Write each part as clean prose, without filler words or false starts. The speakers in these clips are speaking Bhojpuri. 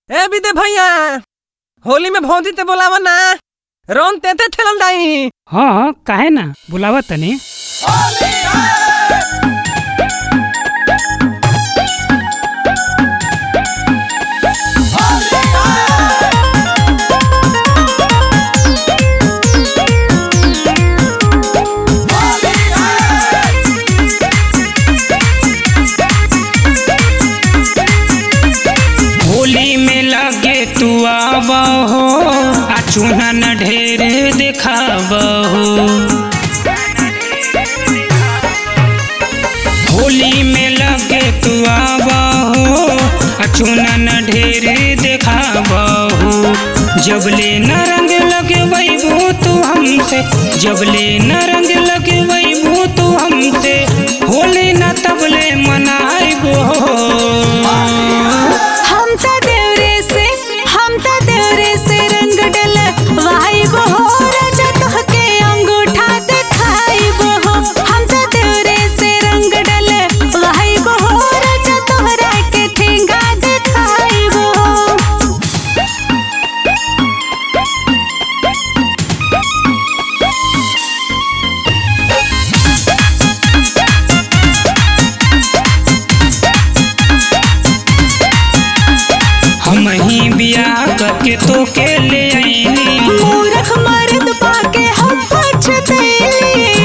ए विदे भैया होली में भौजी ते बोलावा ना रौन तेते खेलल दाई। हाँ काहे ना बुलावा तनी। होली में लगे तू आवा हो आ चूना न ढेर दिखावा हो। होली में लगे तू आवा हो आ चूना न ढेर दिखावा हो। जबले न रंग लगे वैबू तू हमसे, जबले न रंग लगे वैबू तू हमसे, होली न तबले मनाइबो हो। हमही बियाह करके तो के ले आईनी, मूर्ख मर्द पाके हम पछतैली।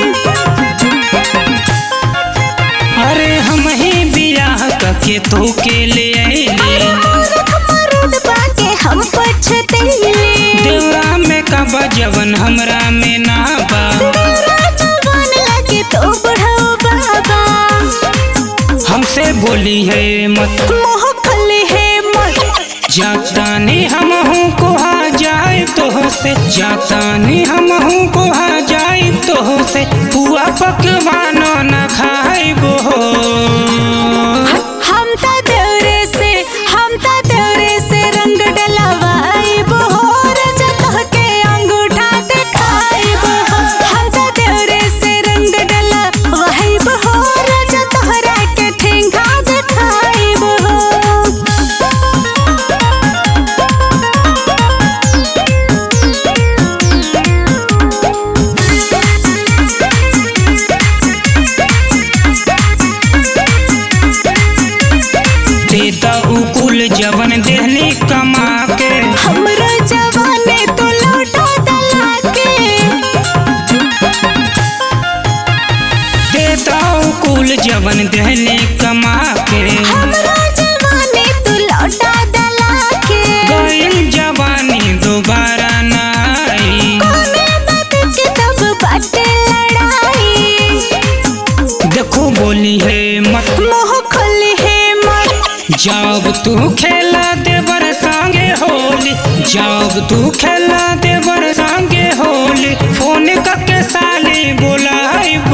अरे हमही बियाह करके तो के ले आईनी, मूर्ख मर्द पाके हम पछतैली। देवरा में कबा जवन हमरा में ना बा, तेरा जवान लगे तो बढ़ाओ बाबा। हमसे बोली है मत, मोह खली है मत, जातानी हम हूँ को आ जाए तो से, जातानी हम हूँ को आ जाए तो से, पुआ पकवान न खाइबो। हम ता देवरे से रंग डलवाइबो हो, रजा कह के अंगूठा दिखाइबो हो। हम ता देवरे से रंग डलवाइबो हो, रजा तोहरा के ठेंगा दिखाइबो हो। देता उकुल जवन देहनी कमा के, हमरो जवाने तो लौटा दला के। देता उकुल जवन देहनी कमा के, हमरो जवाने तो लौटा दला के। गइल जवानी दोबारा न आई, कोने बात के तब बाटे लड़ाई। देखो बोली है मत, मोह खोली है मत, जब तू खेला देवर संगे होली, जब तू खेला देवर संगे होली, फोन करके साली बुलाई